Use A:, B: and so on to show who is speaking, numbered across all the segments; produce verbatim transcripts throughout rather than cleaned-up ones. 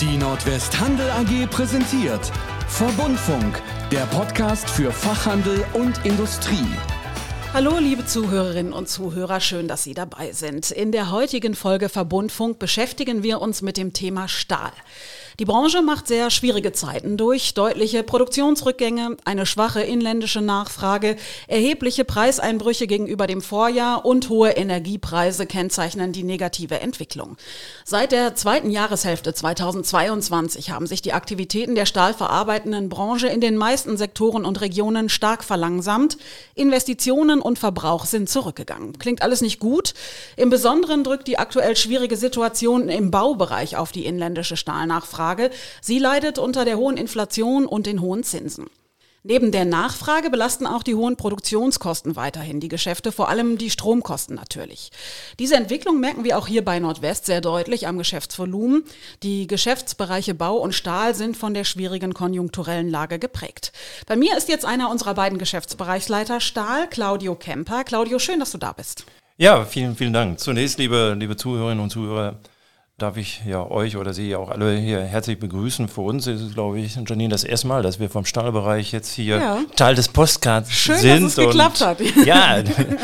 A: Die Nordwest Handel A G präsentiert Verbundfunk, der Podcast für Fachhandel und Industrie.
B: Hallo liebe Zuhörerinnen und Zuhörer, schön, dass Sie dabei sind. In der heutigen Folge Verbundfunk beschäftigen wir uns mit dem Thema Stahl. Die Branche macht sehr schwierige Zeiten durch, deutliche Produktionsrückgänge, eine schwache inländische Nachfrage, erhebliche Preiseinbrüche gegenüber dem Vorjahr und hohe Energiepreise kennzeichnen die negative Entwicklung. Seit der zweiten Jahreshälfte zweitausendzweiundzwanzig haben sich die Aktivitäten der stahlverarbeitenden Branche in den meisten Sektoren und Regionen stark verlangsamt. Investitionen und Verbrauch sind zurückgegangen. Klingt alles nicht gut. Im Besonderen drückt die aktuell schwierige Situation im Baubereich auf die inländische Stahlnachfrage. Sie leidet unter der hohen Inflation und den hohen Zinsen. Neben der Nachfrage belasten auch die hohen Produktionskosten weiterhin die Geschäfte, vor allem die Stromkosten natürlich. Diese Entwicklung merken wir auch hier bei Nordwest sehr deutlich am Geschäftsvolumen. Die Geschäftsbereiche Bau und Stahl sind von der schwierigen konjunkturellen Lage geprägt. Bei mir ist jetzt einer unserer beiden Geschäftsbereichsleiter Stahl, Claudio Kemper. Claudio, schön, dass du da bist.
C: Ja, vielen, vielen Dank. Zunächst, liebe, liebe Zuhörerinnen und Zuhörer, darf ich ja euch oder Sie auch alle hier herzlich begrüßen. Für uns ist es, glaube ich, Janine, das erste Mal, dass wir vom Stahlbereich jetzt hier ja. Teil des Postcards
B: Schön,
C: sind.
B: Schön, dass es geklappt hat.
C: Ja,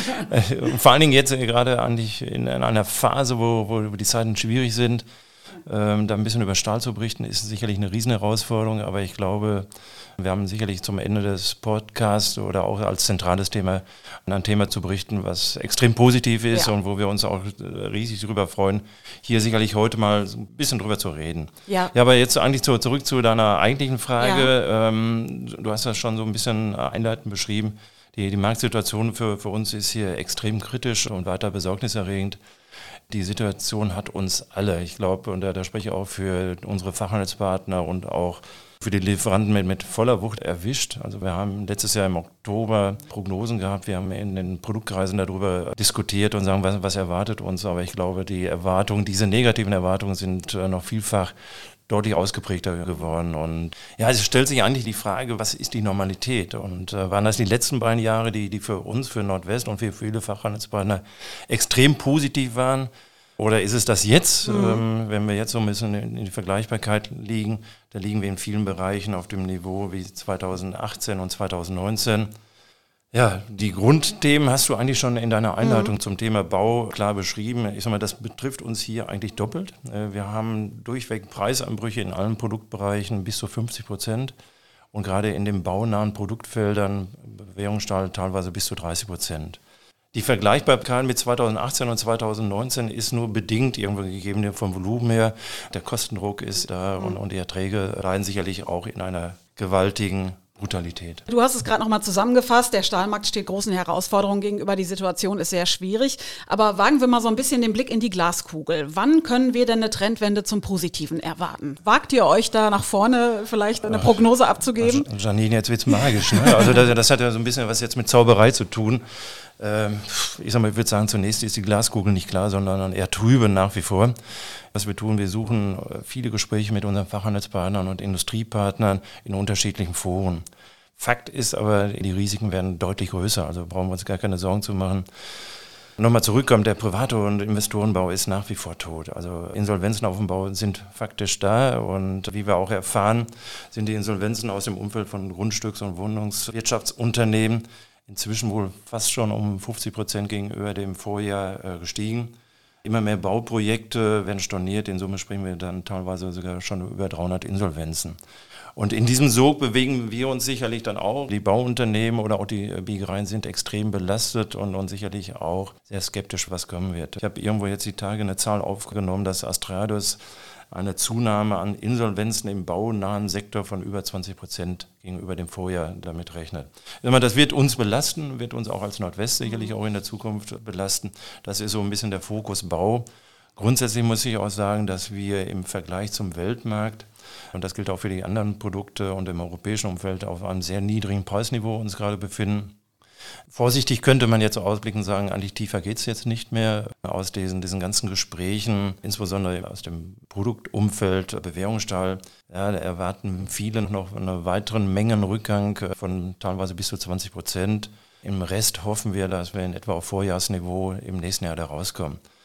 C: vor allen Dingen jetzt gerade eigentlich in einer Phase, wo, wo die Zeiten schwierig sind. Ähm, da ein bisschen über Stahl zu berichten, ist sicherlich eine Riesenherausforderung, aber ich glaube, wir haben sicherlich zum Ende des Podcasts oder auch als zentrales Thema ein Thema zu berichten, was extrem positiv ist ja. und wo wir uns auch riesig darüber freuen, hier sicherlich heute mal so ein bisschen drüber zu reden. Ja, ja aber jetzt eigentlich zu, zurück zu deiner eigentlichen Frage. Ja. Ähm, du hast das schon so ein bisschen einleitend beschrieben. Die, die Marktsituation für, für uns ist hier extrem kritisch und weiter besorgniserregend. Die Situation hat uns alle, ich glaube, und da, da spreche ich auch für unsere Fachhandelspartner und auch für die Lieferanten mit, mit voller Wucht erwischt. Also wir haben letztes Jahr im Oktober Prognosen gehabt, wir haben in den Produktkreisen darüber diskutiert und sagen, was, was erwartet uns. Aber ich glaube, die Erwartungen, diese negativen Erwartungen sind äh, noch vielfach deutlich ausgeprägter geworden. Und ja, es stellt sich eigentlich die Frage, was ist die Normalität? Und äh, waren das die letzten beiden Jahre, die, die für uns, für Nordwest und für viele Fachhandelspartner extrem positiv waren? Oder ist es das jetzt, mhm. ähm, wenn wir jetzt so ein bisschen in, in die Vergleichbarkeit liegen, da liegen wir in vielen Bereichen auf dem Niveau wie zweitausendachtzehn und zweitausendneunzehn. Ja, die Grundthemen hast du eigentlich schon in deiner Einleitung mhm. zum Thema Bau klar beschrieben. Ich sag mal, das betrifft uns hier eigentlich doppelt. Wir haben durchweg Preisanbrüche in allen Produktbereichen bis zu fünfzig Prozent und gerade in den baunahen Produktfeldern, Bewährungsstahl teilweise bis zu dreißig Prozent. Die Vergleichbarkeit mit zweitausendachtzehn und zweitausendneunzehn ist nur bedingt irgendwo gegeben vom Volumen her. Der Kostendruck ist da mhm. und, und die Erträge leiden sicherlich auch in einer gewaltigen Brutalität.
B: Du hast es gerade nochmal zusammengefasst, der Stahlmarkt steht großen Herausforderungen gegenüber, die Situation ist sehr schwierig. Aber wagen wir mal so ein bisschen den Blick in die Glaskugel. Wann können wir denn eine Trendwende zum Positiven erwarten? Wagt ihr euch da nach vorne vielleicht eine Prognose abzugeben?
C: Ach, Janine, jetzt wird's magisch. Ne? Also das, das hat ja so ein bisschen was jetzt mit Zauberei zu tun. Ähm, ich sag mal, ich würde sagen, zunächst ist die Glaskugel nicht klar, sondern eher trübe nach wie vor. Was wir tun, wir suchen viele Gespräche mit unseren Fachhandelspartnern und Industriepartnern in unterschiedlichen Foren. Fakt ist aber, die Risiken werden deutlich größer, also brauchen wir uns gar keine Sorgen zu machen. Nochmal zurückkommt, der Private- und Investorenbau ist nach wie vor tot. Also Insolvenzen auf dem Bau sind faktisch da und wie wir auch erfahren, sind die Insolvenzen aus dem Umfeld von Grundstücks- und Wohnungswirtschaftsunternehmen inzwischen wohl fast schon um fünfzig Prozent gegenüber dem Vorjahr äh, gestiegen. Immer mehr Bauprojekte werden storniert, in Summe sprechen wir dann teilweise sogar schon über dreihundert Insolvenzen. Und in diesem Sog bewegen wir uns sicherlich dann auch. Die Bauunternehmen oder auch die Biegereien sind extrem belastet und, und sicherlich auch sehr skeptisch, was kommen wird. Ich habe irgendwo jetzt die Tage eine Zahl aufgenommen, dass Astrados eine Zunahme an Insolvenzen im baunahen Sektor von über zwanzig Prozent gegenüber dem Vorjahr damit rechnet. Das wird uns belasten, wird uns auch als Nordwest sicherlich auch in der Zukunft belasten. Das ist so ein bisschen der Fokus Bau. Grundsätzlich muss ich auch sagen, dass wir im Vergleich zum Weltmarkt, und das gilt auch für die anderen Produkte und im europäischen Umfeld, auf einem sehr niedrigen Preisniveau uns gerade befinden. Vorsichtig könnte man jetzt ausblicken und sagen, eigentlich tiefer geht es jetzt nicht mehr. Aus diesen, diesen ganzen Gesprächen, insbesondere aus dem Produktumfeld Bewährungsstahl, ja, da erwarten viele noch einen weiteren Mengenrückgang von teilweise bis zu zwanzig Prozent. Im Rest hoffen wir, dass wir in etwa auf Vorjahrsniveau im nächsten Jahr da rauskommen.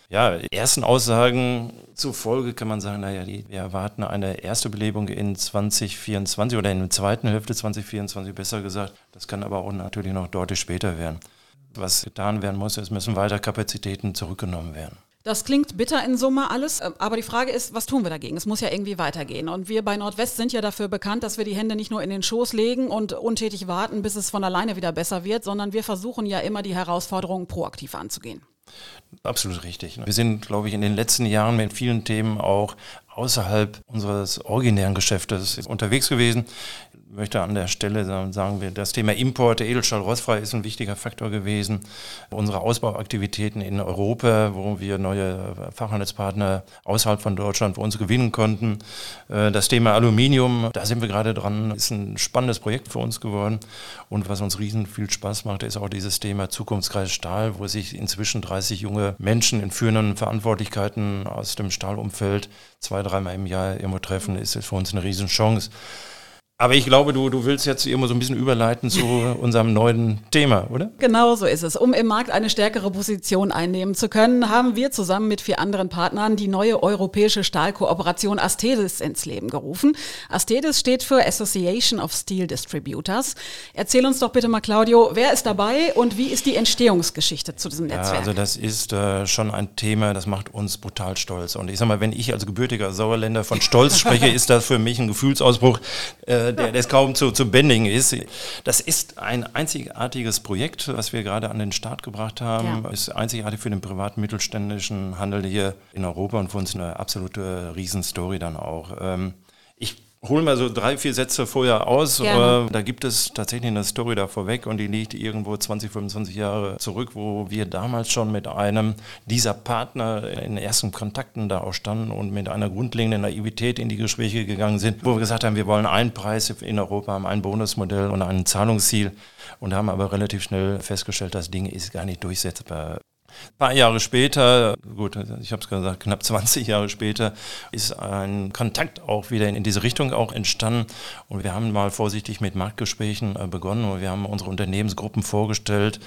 C: Ja, ersten Aussagen zufolge kann man sagen, naja, die, wir erwarten eine erste Belebung in zwanzig vierundzwanzig oder in der zweiten Hälfte zwanzig vierundzwanzig, besser gesagt. Das kann aber auch natürlich noch deutlich später werden. Was getan werden muss, es müssen weiter Kapazitäten zurückgenommen werden.
B: Das klingt bitter in Summe alles, aber die Frage ist, was tun wir dagegen? Es muss ja irgendwie weitergehen. Und wir bei Nordwest sind ja dafür bekannt, dass wir die Hände nicht nur in den Schoß legen und untätig warten, bis es von alleine wieder besser wird, sondern wir versuchen ja immer, die Herausforderungen proaktiv anzugehen.
C: Absolut richtig. Wir sind, glaube ich, in den letzten Jahren mit vielen Themen auch außerhalb unseres originären Geschäftes unterwegs gewesen. Ich möchte an der Stelle sagen, wir, das Thema Import, der Edelstahl rostfrei ist ein wichtiger Faktor gewesen. Unsere Ausbauaktivitäten in Europa, wo wir neue Fachhandelspartner außerhalb von Deutschland für uns gewinnen konnten. Das Thema Aluminium, da sind wir gerade dran, ist ein spannendes Projekt für uns geworden. Und was uns riesen viel Spaß macht, ist auch dieses Thema Zukunftskreis Stahl, wo sich inzwischen dreißig junge Menschen in führenden Verantwortlichkeiten aus dem Stahlumfeld zwei, dreimal im Jahr irgendwo treffen, ist für uns eine Riesenchance. Aber ich glaube, du, du willst jetzt irgendwo so ein bisschen überleiten zu unserem neuen Thema, oder?
B: Genau so ist es. Um im Markt eine stärkere Position einnehmen zu können, haben wir zusammen mit vier anderen Partnern die neue europäische Stahlkooperation ASTEDIS ins Leben gerufen. ASTEDIS steht für Association of Steel Distributors. Erzähl uns doch bitte mal, Claudio, wer ist dabei und wie ist die Entstehungsgeschichte zu diesem Netzwerk?
C: Ja, also das ist äh, schon ein Thema, das macht uns brutal stolz. Und ich sag mal, wenn ich als gebürtiger Sauerländer von Stolz spreche, ist das für mich ein Gefühlsausbruch, äh, Der, der kaum zu, zu bändigen ist. Das ist ein einzigartiges Projekt, was wir gerade an den Start gebracht haben. Ja. Ist einzigartig für den privaten mittelständischen Handel hier in Europa und für uns eine absolute Riesenstory dann auch. Ähm, ich hol mal so drei, vier Sätze vorher aus. Äh, da gibt es tatsächlich eine Story da vorweg und die liegt irgendwo zwanzig, fünfundzwanzig Jahre zurück, wo wir damals schon mit einem dieser Partner in ersten Kontakten da auch standen und mit einer grundlegenden Naivität in die Gespräche gegangen sind, wo wir gesagt haben, wir wollen einen Preis in Europa haben, ein Bonusmodell und ein Zahlungsziel und haben aber relativ schnell festgestellt, das Ding ist gar nicht durchsetzbar. Ein paar Jahre später, gut, ich habe es gesagt, knapp zwanzig Jahre später, ist ein Kontakt auch wieder in diese Richtung auch entstanden. Und wir haben mal vorsichtig mit Marktgesprächen begonnen und wir haben unsere Unternehmensgruppen vorgestellt.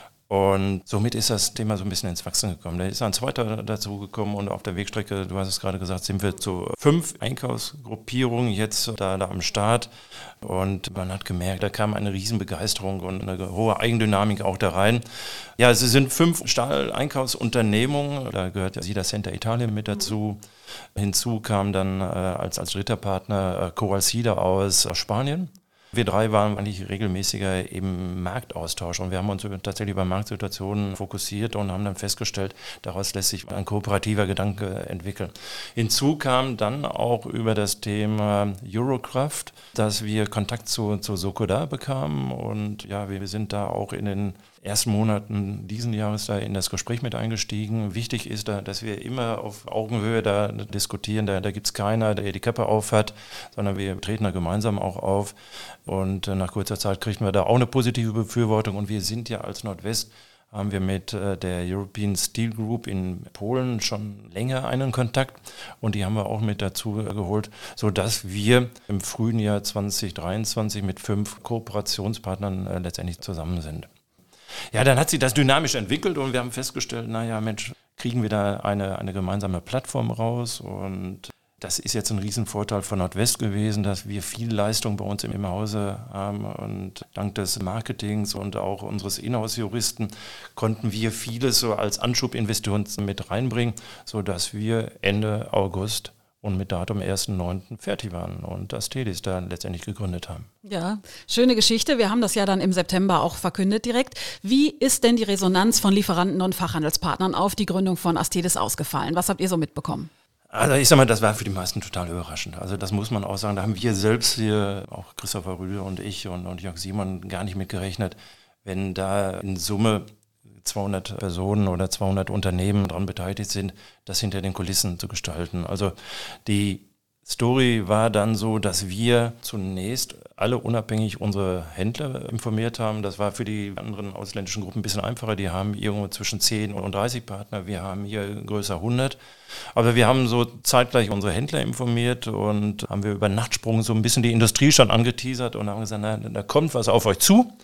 C: Und somit ist das Thema so ein bisschen ins Wachsen gekommen. Da ist ein zweiter dazu gekommen und auf der Wegstrecke, du hast es gerade gesagt, sind wir zu fünf Einkaufsgruppierungen jetzt da, da am Start. Und man hat gemerkt, da kam eine Riesenbegeisterung und eine hohe Eigendynamik auch da rein. Ja, es sind fünf Stahl-Einkaufsunternehmungen, da gehört ja Sida Center Italien mit dazu. Hinzu kam dann äh, als, als dritter Partner äh, Coalcida aus Spanien. Wir drei waren eigentlich regelmäßiger im Marktaustausch und wir haben uns tatsächlich über Marktsituationen fokussiert und haben dann festgestellt, daraus lässt sich ein kooperativer Gedanke entwickeln. Hinzu kam dann auch über das Thema Eurocraft, dass wir Kontakt zu, zu Sokoda bekamen und ja, wir sind da auch in den ersten Monaten diesen Jahres da in das Gespräch mit eingestiegen. Wichtig ist da, dass wir immer auf Augenhöhe da diskutieren. Da, da gibt es keiner, der die Kappe auf hat, sondern wir treten da gemeinsam auch auf. Und nach kurzer Zeit kriegen wir da auch eine positive Befürwortung. Und wir sind ja als Nordwest, haben wir mit der European Steel Group in Polen schon länger einen Kontakt. Und die haben wir auch mit dazu geholt, sodass wir im frühen Jahr zwanzig dreiundzwanzig mit fünf Kooperationspartnern äh, letztendlich zusammen sind. Ja, dann hat sich das dynamisch entwickelt und wir haben festgestellt, naja, Mensch, kriegen wir da eine, eine gemeinsame Plattform raus und das ist jetzt ein Riesenvorteil von Nordwest gewesen, dass wir viel Leistung bei uns im Hause haben und dank des Marketings und auch unseres Inhouse-Juristen konnten wir vieles so als Anschubinvestitionen mit reinbringen, sodass wir Ende August und mit Datum ersten neunten fertig waren und ASTEDIS da letztendlich gegründet haben.
B: Ja, schöne Geschichte. Wir haben das ja dann im September auch verkündet direkt. Wie ist denn die Resonanz von Lieferanten und Fachhandelspartnern auf die Gründung von ASTEDIS ausgefallen? Was habt ihr so mitbekommen?
C: Also ich sag mal, das war für die meisten total überraschend. Also das muss man auch sagen, da haben wir selbst hier, auch Christopher Rühle und ich und, und Jörg Simon, gar nicht mit gerechnet, wenn da in Summe zweihundert Personen oder zweihundert Unternehmen daran beteiligt sind, das hinter den Kulissen zu gestalten. Also die Story war dann so, dass wir zunächst alle unabhängig unsere Händler informiert haben. Das war für die anderen ausländischen Gruppen ein bisschen einfacher. Die haben irgendwo zwischen zehn und dreißig Partner. Wir haben hier größer hundert. Aber wir haben so zeitgleich unsere Händler informiert und haben wir über Nachtsprung so ein bisschen die Industrie schon angeteasert und haben gesagt, na, da kommt was auf euch zu.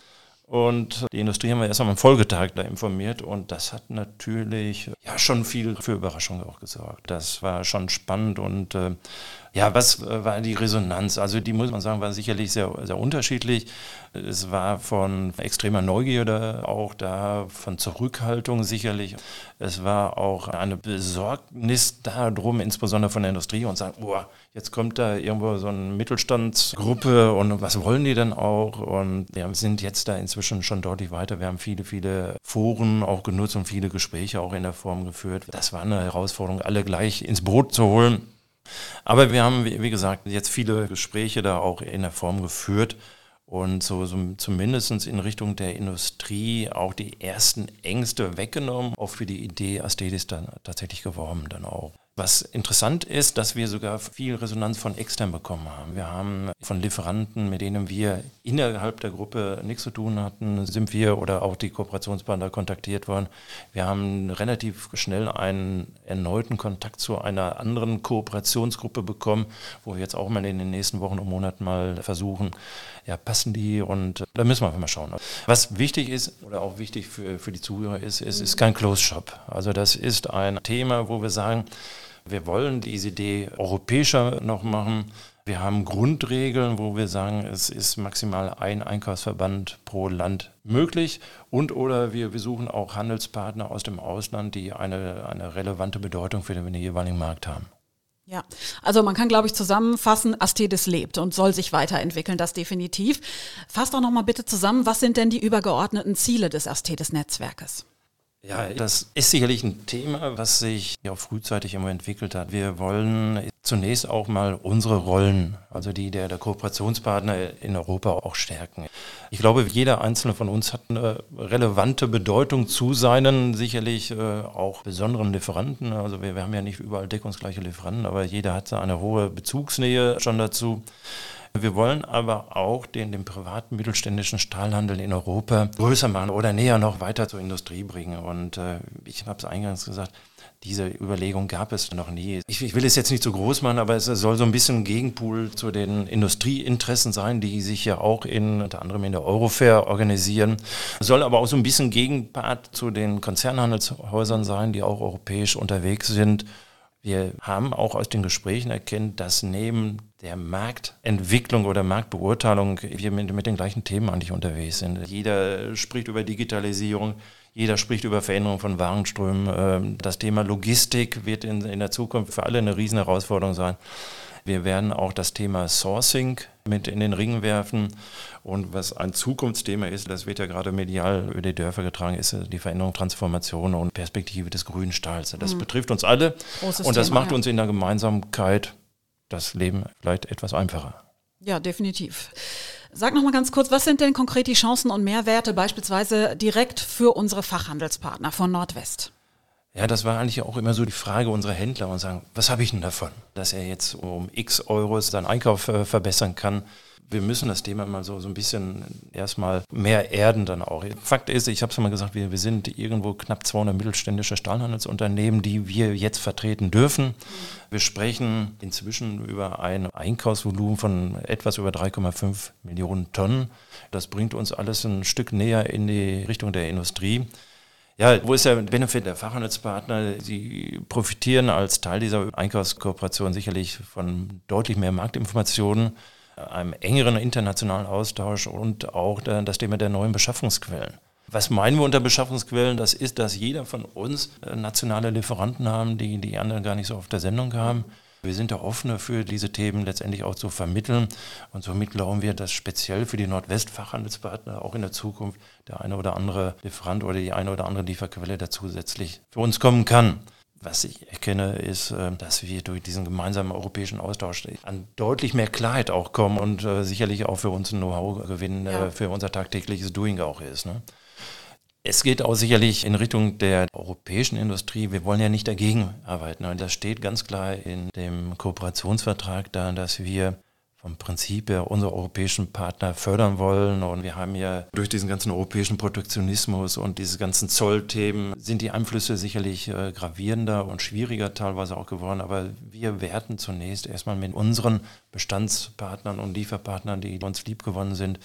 C: Und die Industrie haben wir erst am Folgetag da informiert und das hat natürlich ja schon viel für Überraschung auch gesorgt. Das war schon spannend und äh, ja, was äh, war die Resonanz? Also die, muss man sagen, war sicherlich sehr, sehr unterschiedlich. Es war von extremer Neugierde auch da, von Zurückhaltung sicherlich. Es war auch eine Besorgnis darum, insbesondere von der Industrie und sagen, boah, jetzt kommt da irgendwo so eine Mittelstandsgruppe und was wollen die denn auch? Und wir sind jetzt da inzwischen schon deutlich weiter. Wir haben viele, viele Foren auch genutzt und viele Gespräche auch in der Form geführt. Das war eine Herausforderung, alle gleich ins Boot zu holen. Aber wir haben, wie gesagt, jetzt viele Gespräche da auch in der Form geführt und so, so zumindest in Richtung der Industrie auch die ersten Ängste weggenommen, auch für die Idee Astetis dann tatsächlich geworben dann auch. Was interessant ist, dass wir sogar viel Resonanz von extern bekommen haben. Wir haben von Lieferanten, mit denen wir innerhalb der Gruppe nichts zu tun hatten, sind wir oder auch die Kooperationspartner kontaktiert worden. Wir haben relativ schnell einen erneuten Kontakt zu einer anderen Kooperationsgruppe bekommen, wo wir jetzt auch mal in den nächsten Wochen und Monaten mal versuchen, ja, passen die und da müssen wir einfach mal schauen. Was wichtig ist oder auch wichtig für, für die Zuhörer ist, es ist kein Closed Shop. Also das ist ein Thema, wo wir sagen, wir wollen diese Idee europäischer noch machen. Wir haben Grundregeln, wo wir sagen, es ist maximal ein Einkaufsverband pro Land möglich und oder wir, wir suchen auch Handelspartner aus dem Ausland, die eine, eine relevante Bedeutung für den jeweiligen Markt haben.
B: Ja, also man kann, glaube ich, zusammenfassen, Astetis lebt und soll sich weiterentwickeln, das definitiv. Fass doch nochmal bitte zusammen, was sind denn die übergeordneten Ziele des Astetis-Netzwerkes?
C: Ja, das ist sicherlich ein Thema, was sich ja auch frühzeitig immer entwickelt hat. Wir wollen zunächst auch mal unsere Rollen, also die der, der Kooperationspartner in Europa auch stärken. Ich glaube, jeder einzelne von uns hat eine relevante Bedeutung zu seinen sicherlich äh, auch besonderen Lieferanten. Also wir, wir haben ja nicht überall deckungsgleiche Lieferanten, aber jeder hat eine hohe Bezugsnähe schon dazu. Wir wollen aber auch den, den privaten mittelständischen Stahlhandel in Europa größer machen oder näher noch weiter zur Industrie bringen. Und äh, ich habe es eingangs gesagt, diese Überlegung gab es noch nie. Ich, ich will es jetzt nicht so groß machen, aber es soll so ein bisschen ein Gegenpool zu den Industrieinteressen sein, die sich ja auch in, unter anderem in der Eurofair organisieren. Es soll aber auch so ein bisschen Gegenpart zu den Konzernhandelshäusern sein, die auch europäisch unterwegs sind. Wir haben auch aus den Gesprächen erkannt, dass neben der Marktentwicklung oder Marktbeurteilung wir mit, mit den gleichen Themen eigentlich unterwegs sind. Jeder spricht über Digitalisierung, jeder spricht über Veränderung von Warenströmen. Das Thema Logistik wird in, in der Zukunft für alle eine riesen Herausforderung sein. Wir werden auch das Thema Sourcing mit in den Ring werfen. Und was ein Zukunftsthema ist, das wird ja gerade medial über die Dörfer getragen, ist die Veränderung, Transformation und Perspektive des grünen Stahls. Das mhm. betrifft uns alle. Großes und das Thema, macht ja. uns in der Gemeinsamkeit das Leben vielleicht etwas einfacher.
B: Ja, definitiv. Sag noch mal ganz kurz, was sind denn konkret die Chancen und Mehrwerte beispielsweise direkt für unsere Fachhandelspartner von Nordwest?
C: Ja, das war eigentlich auch immer so die Frage unserer Händler und sagen, was habe ich denn davon, dass er jetzt um x Euros seinen Einkauf äh, verbessern kann. Wir müssen das Thema mal so, so ein bisschen erstmal mehr erden dann auch. Fakt ist, ich habe es mal gesagt, wir, wir sind irgendwo knapp zweihundert mittelständische Stahlhandelsunternehmen, die wir jetzt vertreten dürfen. Wir sprechen inzwischen über ein Einkaufsvolumen von etwas über drei Komma fünf Millionen Tonnen. Das bringt uns alles ein Stück näher in die Richtung der Industrie. Ja, wo ist der Benefit der Fachhandelspartner? Sie profitieren als Teil dieser Einkaufskooperation sicherlich von deutlich mehr Marktinformationen, einem engeren internationalen Austausch und auch das Thema der neuen Beschaffungsquellen. Was meinen wir unter Beschaffungsquellen? Das ist, dass jeder von uns nationale Lieferanten haben, die die anderen gar nicht so auf der Sendung haben. Wir sind da offen dafür, diese Themen letztendlich auch zu vermitteln. Und somit glauben wir, dass speziell für die Nordwest-Fachhandelspartner auch in der Zukunft der eine oder andere Lieferant oder die eine oder andere Lieferquelle da zusätzlich für uns kommen kann. Was ich erkenne, ist, dass wir durch diesen gemeinsamen europäischen Austausch an deutlich mehr Klarheit auch kommen und sicherlich auch für uns ein Know-how-Gewinn ja. für unser tagtägliches Doing auch ist. Ne? Es geht auch sicherlich in Richtung der europäischen Industrie. Wir wollen ja nicht dagegen arbeiten. Und das steht ganz klar in dem Kooperationsvertrag da, dass wir vom Prinzip her unsere europäischen Partner fördern wollen. Und wir haben ja durch diesen ganzen europäischen Protektionismus und diese ganzen Zollthemen sind die Einflüsse sicherlich äh, gravierender und schwieriger teilweise auch geworden. Aber wir werten zunächst erstmal mit unseren Bestandspartnern und Lieferpartnern, die uns lieb gewonnen sind,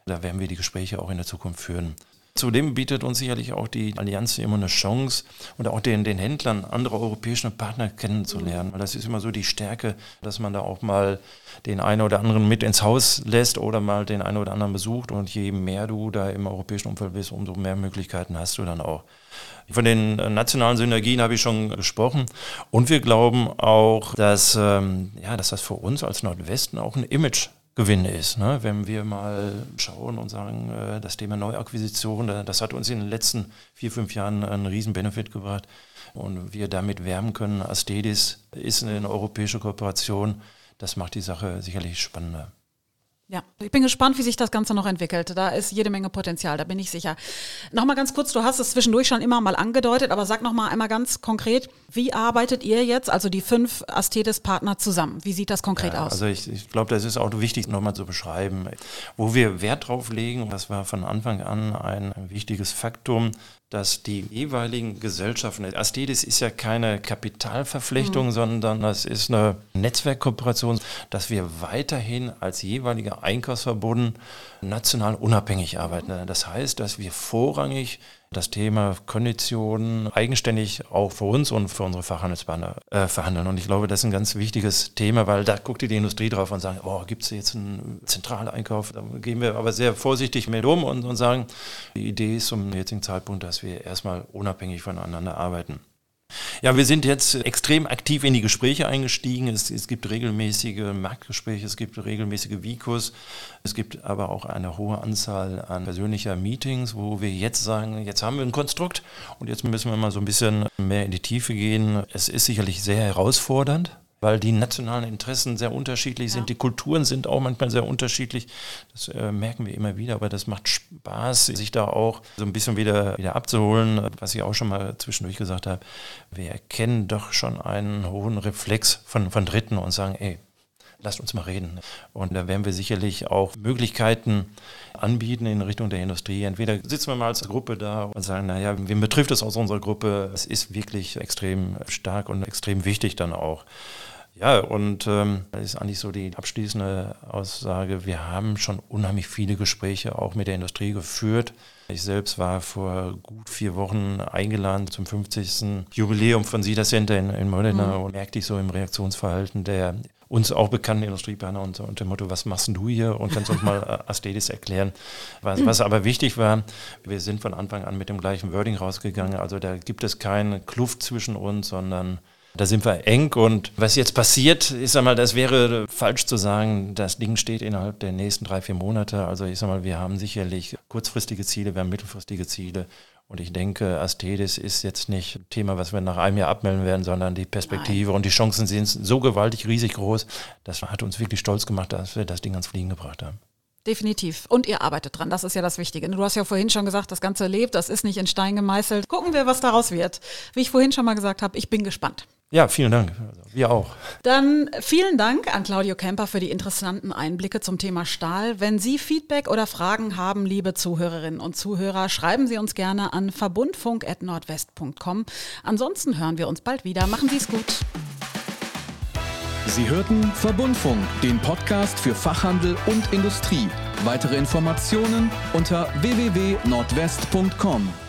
C: Da werden wir die Gespräche auch in der Zukunft führen. Zudem bietet uns sicherlich auch die Allianz immer eine Chance und auch den, den Händlern andere europäische Partner kennenzulernen. Weil das ist immer so die Stärke, dass man da auch mal den einen oder anderen mit ins Haus lässt oder mal den einen oder anderen besucht. Und je mehr du da im europäischen Umfeld bist, umso mehr Möglichkeiten hast du dann auch. Von den nationalen Synergien habe ich schon gesprochen. Und wir glauben auch, dass, ähm, ja, dass das für uns als Nordwesten auch ein Image Gewinn ist. Ne? Wenn wir mal schauen und sagen, äh, das Thema Neuakquisition, das hat uns in den letzten vier, fünf Jahren einen riesen Benefit gebracht und wir damit werben können, Astedis ist eine europäische Kooperation, das macht die Sache sicherlich spannender.
B: Ja, ich bin gespannt, wie sich das Ganze noch entwickelt. Da ist jede Menge Potenzial, da bin ich sicher. Nochmal ganz kurz, du hast es zwischendurch schon immer mal angedeutet, aber sag nochmal einmal ganz konkret, wie arbeitet ihr jetzt, also die fünf Astedis-Partner zusammen? Wie sieht das konkret
C: ja,
B: aus?
C: Also ich, ich glaube, das ist auch wichtig, nochmal zu beschreiben. Wo wir Wert drauf legen, das war von Anfang an ein wichtiges Faktum, dass die jeweiligen Gesellschaften, Astedis ist ja keine Kapitalverpflichtung, mhm. sondern das ist eine Netzwerkkooperation, dass wir weiterhin als jeweiliger Einkaufsverbund national unabhängig arbeiten. Das heißt, dass wir vorrangig das Thema Konditionen eigenständig auch für uns und für unsere Fachhandelspartner äh, verhandeln. Und ich glaube, das ist ein ganz wichtiges Thema, weil da guckt die Industrie drauf und sagt, oh, gibt es jetzt einen Zentraleinkauf? Da gehen wir aber sehr vorsichtig mit um und, und sagen, die Idee ist zum jetzigen Zeitpunkt, dass wir erstmal unabhängig voneinander arbeiten. Ja, wir sind jetzt extrem aktiv in die Gespräche eingestiegen. Es, es gibt regelmäßige Marktgespräche, es gibt regelmäßige Vikos. Es gibt aber auch eine hohe Anzahl an persönlicher Meetings, wo wir jetzt sagen, jetzt haben wir ein Konstrukt und jetzt müssen wir mal so ein bisschen mehr in die Tiefe gehen. Es ist sicherlich sehr herausfordernd, weil die nationalen Interessen sehr unterschiedlich sind. Ja. Die Kulturen sind auch manchmal sehr unterschiedlich. Das äh, merken wir immer wieder, aber das macht Spaß, sich da auch so ein bisschen wieder, wieder abzuholen. Was ich auch schon mal zwischendurch gesagt habe, wir erkennen doch schon einen hohen Reflex von, von Dritten und sagen, ey, lasst uns mal reden. Und da werden wir sicherlich auch Möglichkeiten anbieten in Richtung der Industrie. Entweder sitzen wir mal als Gruppe da und sagen, naja, wen betrifft es aus unserer Gruppe? Es ist wirklich extrem stark und extrem wichtig dann auch. Ja, und ähm, das ist eigentlich so die abschließende Aussage. Wir haben schon unheimlich viele Gespräche auch mit der Industrie geführt. Ich selbst war vor gut vier Wochen eingeladen zum fünfzigsten Jubiläum von Sida Center in, in Modena mhm. und merkte ich so im Reaktionsverhalten der uns auch bekannten Industriepartner unter, unter dem Motto, was machst denn du hier und kannst uns mal Astedis erklären. Was, was aber wichtig war, wir sind von Anfang an mit dem gleichen Wording rausgegangen. Also da gibt es keine Kluft zwischen uns, sondern da sind wir eng. Und was jetzt passiert, ich sag mal, das wäre falsch zu sagen, das Ding steht innerhalb der nächsten drei, vier Monate. Also ich sag mal, wir haben sicherlich kurzfristige Ziele, wir haben mittelfristige Ziele. Und ich denke, Astedis ist jetzt nicht ein Thema, was wir nach einem Jahr abmelden werden, sondern die Perspektive Nein. und die Chancen sind so gewaltig, riesig groß. Das hat uns wirklich stolz gemacht, dass wir das Ding ans Fliegen gebracht haben.
B: Definitiv. Und ihr arbeitet dran, das ist ja das Wichtige. Du hast ja vorhin schon gesagt, das Ganze lebt, das ist nicht in Stein gemeißelt. Gucken wir, was daraus wird. Wie ich vorhin schon mal gesagt habe, ich bin gespannt.
C: Ja, vielen Dank. Wir auch.
B: Dann vielen Dank an Claudio Kemper für die interessanten Einblicke zum Thema Stahl. Wenn Sie Feedback oder Fragen haben, liebe Zuhörerinnen und Zuhörer, schreiben Sie uns gerne an verbundfunk at nordwest punkt com. Ansonsten hören wir uns bald wieder. Machen Sie es gut.
A: Sie hörten Verbundfunk, den Podcast für Fachhandel und Industrie. Weitere Informationen unter w w w punkt nordwest punkt com.